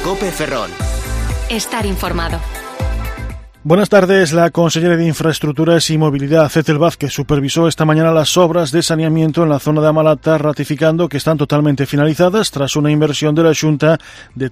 COPE Ferrol. Estar informado. Buenas tardes. La consellera de Infraestructuras y Movilidad, Ethel Vázquez, supervisó esta mañana las obras de saneamiento en la zona de A Malata, ratificando que están totalmente finalizadas tras una inversión de la Xunta de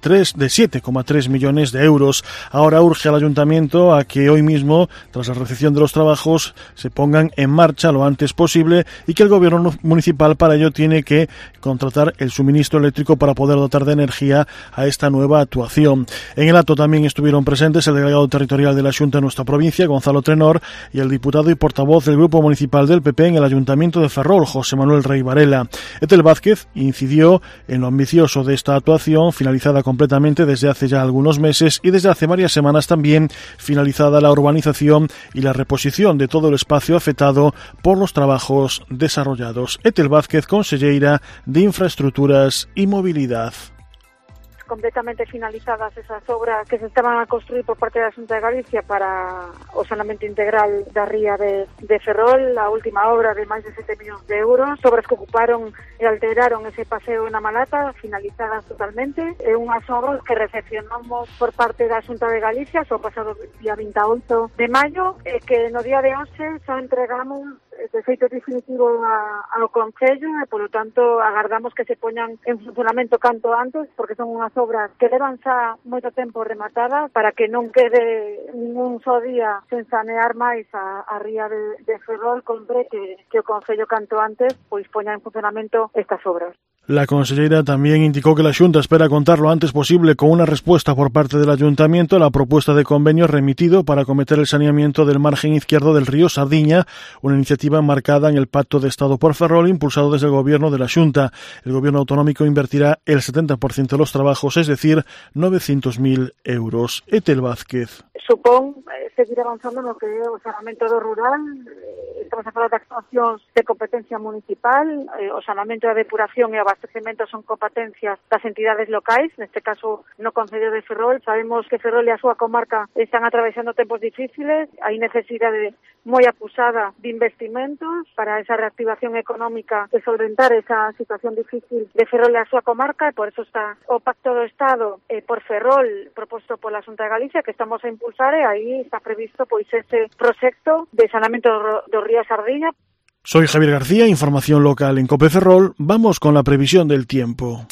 7,3 millones de euros. Ahora urge al Ayuntamiento a que hoy mismo, tras la recepción de los trabajos, se pongan en marcha lo antes posible y que el Gobierno municipal para ello tiene que contratar el suministro eléctrico para poder dotar de energía a esta nueva actuación. En el acto también estuvieron presentes el delegado territorial de la Xunta en nuestra provincia, Gonzalo Trenor, y el diputado y portavoz del Grupo Municipal del PP en el Ayuntamiento de Ferrol, José Manuel Rey Varela. Ethel Vázquez incidió en lo ambicioso de esta actuación, finalizada completamente desde hace ya algunos meses y desde hace varias semanas también finalizada la urbanización y la reposición de todo el espacio afectado por los trabajos desarrollados. Ethel Vázquez, consellera de Infraestructuras y Movilidad. Completamente finalizadas esas obras que se estaban a construir por parte da Xunta de Galicia para o saneamento integral da ría de Ferrol, a última obra de máis de 7 millóns de euros, obras que ocuparon e alteraron ese paseo en A Malata, finalizadas totalmente, e unhas obras que recepcionamos por parte da Xunta de Galicia o pasado día 28 de maio, e que no día de hoxe xa entregamos de feito definitivo ao Concello e, polo tanto, agardamos que se poñan en funcionamento canto antes, porque son unhas obras que levan xa moito tempo rematadas para que non quede ningún só día sen sanear máis a ría de Ferrol, compre que o Concello canto antes pois poña en funcionamento estas obras. La consellera también indicó que la Xunta espera contar lo antes posible con una respuesta por parte del Ayuntamiento a la propuesta de convenio remitido para acometer el saneamiento del margen izquierdo del río Sardiña, una iniciativa enmarcada en el Pacto de Estado por Ferrol impulsado desde el Gobierno de la Xunta. El Gobierno autonómico invertirá el 70% de los trabajos, es decir, 900.000 euros. Ethel Vázquez. Supón seguir avanzando no que é o saneamento do rural. Estamos a falar de actuacións de competencia municipal, o saneamento e a depuración e o abastecemento son competencias das entidades locais, neste caso no Concello de Ferrol. Sabemos que Ferrol e a súa comarca están atravesando tempos difíciles, hai necesidade moi acusada de investimentos para esa reactivación económica e solventar esa situación difícil de Ferrol e a súa comarca, e por eso está o Pacto do Estado por Ferrol proposto pola Xunta de Galicia, que estamos a impulsar, e aí está previsto pois ese proxecto de saneamento do río Sardiña. Soy Javier García, información local en COPE Ferrol. Vamos con la previsión del tiempo.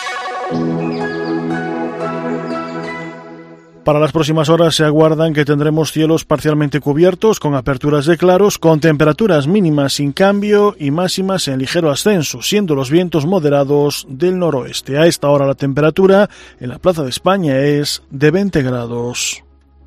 Para las próximas horas se aguardan que tendremos cielos parcialmente cubiertos con aperturas de claros, con temperaturas mínimas sin cambio y máximas en ligero ascenso, siendo los vientos moderados del noroeste. A esta hora la temperatura en la Plaza de España es de 20 grados.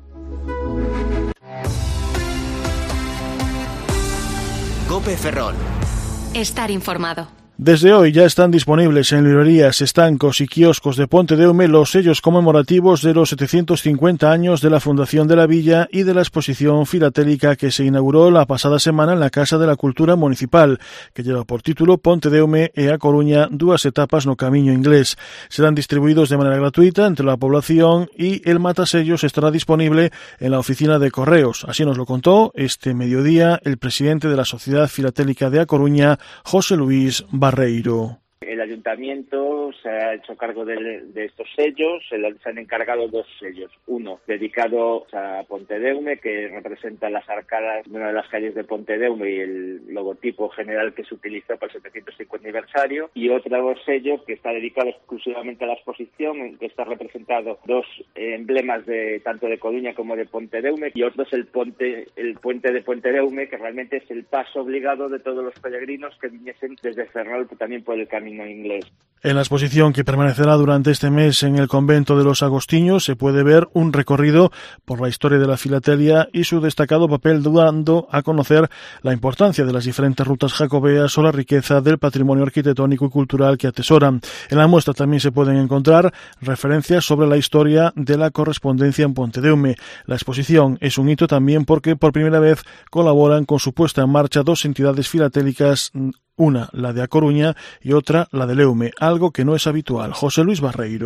COPE Ferrol. Estar informado. Desde hoy ya están disponibles en librerías, estancos y kioscos de Pontedeume los sellos conmemorativos de los 750 años de la fundación de la villa y de la exposición filatélica que se inauguró la pasada semana en la Casa de la Cultura Municipal, que lleva por título Pontedeume e A Coruña, dúas etapas no camiño inglés. Serán distribuidos de manera gratuita entre la población y el matasellos estará disponible en la oficina de correos. Así nos lo contó este mediodía el presidente de la Sociedad Filatélica de A Coruña, José Luis Barreiro. El ayuntamiento se ha hecho cargo de estos sellos, se han encargado dos sellos. Uno dedicado a Pontedeume, que representa las arcadas de una de las calles de Pontedeume y el logotipo general que se utilizó para el 750 aniversario. Y otro sello que está dedicado exclusivamente a la exposición, en que está representado dos emblemas tanto de Coruña como de Pontedeume. Y otro es el puente de Pontedeume, que realmente es el paso obligado de todos los peregrinos que viniesen desde Ferrol, también por el camino inglés. En la exposición, que permanecerá durante este mes en el convento de los Agostiños, se puede ver un recorrido por la historia de la filatelia y su destacado papel, dando a conocer la importancia de las diferentes rutas jacobeas o la riqueza del patrimonio arquitectónico y cultural que atesoran. En la muestra también se pueden encontrar referencias sobre la historia de la correspondencia en Pontedeume. La exposición es un hito también porque por primera vez colaboran con su puesta en marcha dos entidades filatélicas, una la de A Coruña y otra la de Leume, algo que no es habitual. José Luis Barreiro.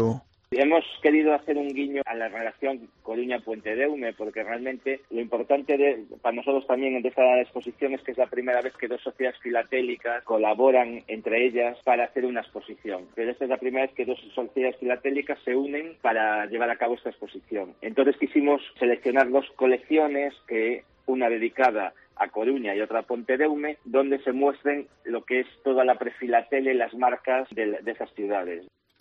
Hemos querido hacer un guiño a la relación Coruña-Puente Deume, porque realmente lo importante para nosotros también de esta exposición es que es la primera vez que dos sociedades filatélicas colaboran entre ellas para hacer una exposición. Pero esta es la primera vez que dos sociedades filatélicas se unen para llevar a cabo esta exposición. Entonces quisimos seleccionar dos colecciones, una dedicada a Coruña y otra a Pontedeume, donde se muestren lo que es toda la prefilatele y las marcas de esas ciudades.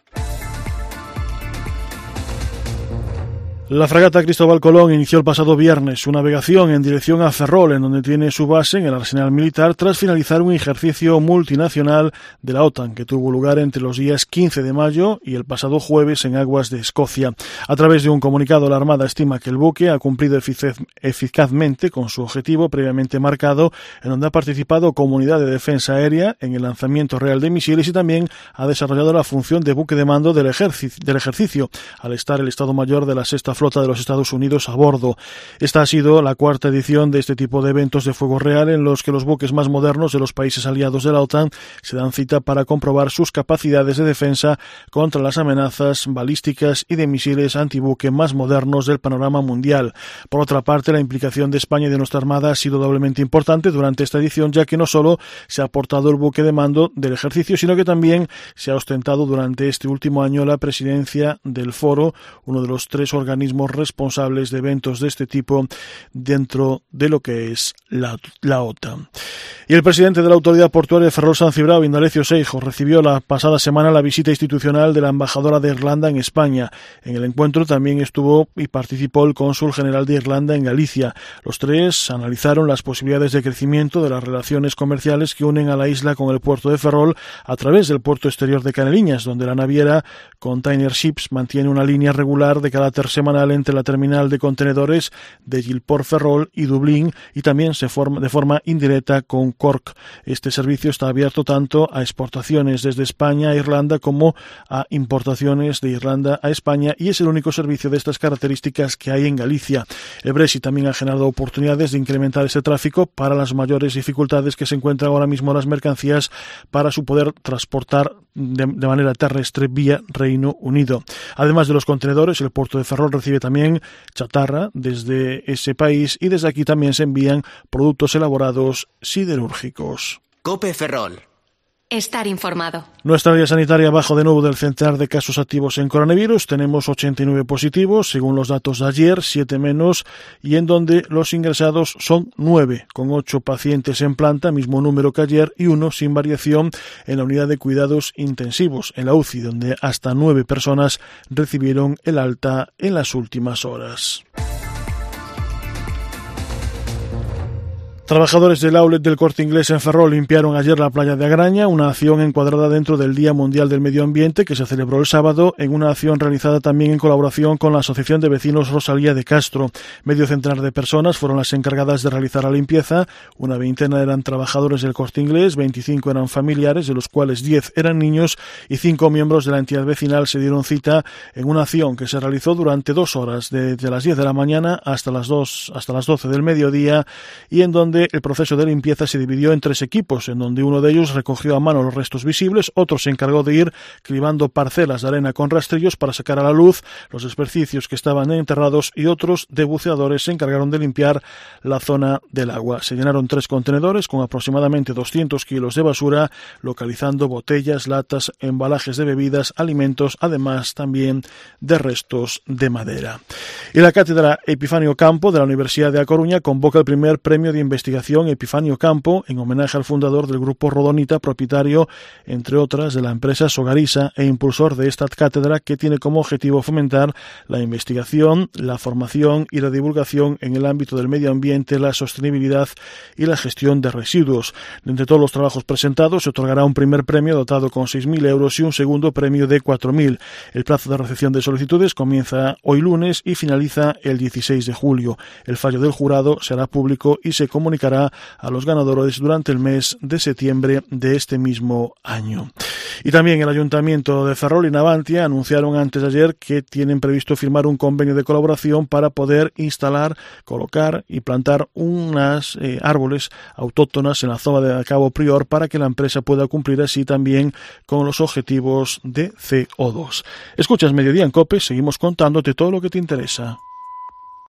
La fragata Cristóbal Colón inició el pasado viernes su navegación en dirección a Ferrol, en donde tiene su base en el arsenal militar, tras finalizar un ejercicio multinacional de la OTAN que tuvo lugar entre los días 15 de mayo y el pasado jueves en aguas de Escocia. A través de un comunicado, la Armada estima que el buque ha cumplido eficazmente con su objetivo previamente marcado, en donde ha participado como unidad de defensa aérea en el lanzamiento real de misiles y también ha desarrollado la función de buque de mando del ejercicio, al estar el Estado Mayor de la Sexta Flota de los Estados Unidos a bordo. Esta ha sido la cuarta edición de este tipo de eventos de fuego real, en los que los buques más modernos de los países aliados de la OTAN se dan cita para comprobar sus capacidades de defensa contra las amenazas balísticas y de misiles antibuque más modernos del panorama mundial. Por otra parte, la implicación de España y de nuestra Armada ha sido doblemente importante durante esta edición, ya que no solo se ha aportado el buque de mando del ejercicio, sino que también se ha ostentado durante este último año la presidencia del Foro, uno de los 3 organismos responsables de eventos de este tipo dentro de lo que es la OTAN. Y el presidente de la Autoridad Portuaria de Ferrol San Cibrao, Indalecio Seijo, recibió la pasada semana la visita institucional de la embajadora de Irlanda en España. En el encuentro también estuvo y participó el cónsul general de Irlanda en Galicia. Los 3 analizaron las posibilidades de crecimiento de las relaciones comerciales que unen a la isla con el puerto de Ferrol a través del puerto exterior de Caneliñas, donde la naviera Container Ships mantiene una línea regular de carácter semanal entre la terminal de contenedores de Gilport Ferrol y Dublín, y también de forma indirecta con Cork. Este servicio está abierto tanto a exportaciones desde España a Irlanda como a importaciones de Irlanda a España, y es el único servicio de estas características que hay en Galicia. El Brexit también ha generado oportunidades de incrementar ese tráfico para las mayores dificultades que se encuentran ahora mismo las mercancías para su poder transportar de manera terrestre vía Reino Unido. Además de los contenedores, el puerto de Ferrol recibe también chatarra desde ese país, y desde aquí también se envían productos elaborados siderúrgicos. COPE Ferrol. Estar informado. Nuestra área sanitaria bajo de nuevo del centenar de casos activos en coronavirus. Tenemos 89 positivos, según los datos de ayer, 7 menos, y en donde los ingresados son 9, con 8 pacientes en planta, mismo número que ayer, y 1 sin variación en la unidad de cuidados intensivos, en la UCI, donde hasta 9 personas recibieron el alta en las últimas horas. Trabajadores del outlet del Corte Inglés en Ferrol limpiaron ayer la playa de Agraña, una acción encuadrada dentro del Día Mundial del Medio Ambiente que se celebró el sábado, en una acción realizada también en colaboración con la Asociación de Vecinos Rosalía de Castro. Medio centenar de personas fueron las encargadas de realizar la limpieza. Una veintena eran trabajadores del Corte Inglés, 25 eran familiares, de los cuales 10 eran niños, y 5 miembros de la entidad vecinal se dieron cita en una acción que se realizó durante 2 horas, desde las 10 de la mañana hasta las 12 del mediodía, y en donde el proceso de limpieza se dividió en 3 equipos, en donde uno de ellos recogió a mano los restos visibles, otro se encargó de ir cribando parcelas de arena con rastrillos para sacar a la luz los desperdicios que estaban enterrados, y otros de buceadores se encargaron de limpiar la zona del agua. Se llenaron 3 contenedores con aproximadamente 200 kilos de basura, localizando botellas, latas, embalajes de bebidas, alimentos, además también de restos de madera. Y la cátedra Epifanio Campo de la Universidad de A Coruña convoca el primer premio de investigación Epifanio Campo, en homenaje al fundador del Grupo Rodonita, propietario, entre otras, de la empresa Sogarisa e impulsor de esta cátedra, que tiene como objetivo fomentar la investigación, la formación y la divulgación en el ámbito del medio ambiente, la sostenibilidad y la gestión de residuos. De entre todos los trabajos presentados, se otorgará un primer premio dotado con 6.000 euros y un segundo premio de 4.000. El plazo de recepción de solicitudes comienza hoy lunes y finaliza el 16 de julio. El fallo del jurado será público y se comunicará comunicará a los ganadores durante el mes de septiembre de este mismo año. Y también el Ayuntamiento de Ferrol y Navantia anunciaron antes de ayer que tienen previsto firmar un convenio de colaboración para poder instalar, colocar y plantar unas árboles autóctonas en la zona de Cabo Prior para que la empresa pueda cumplir así también con los objetivos de CO2. Escuchas Mediodía en COPE, seguimos contándote todo lo que te interesa.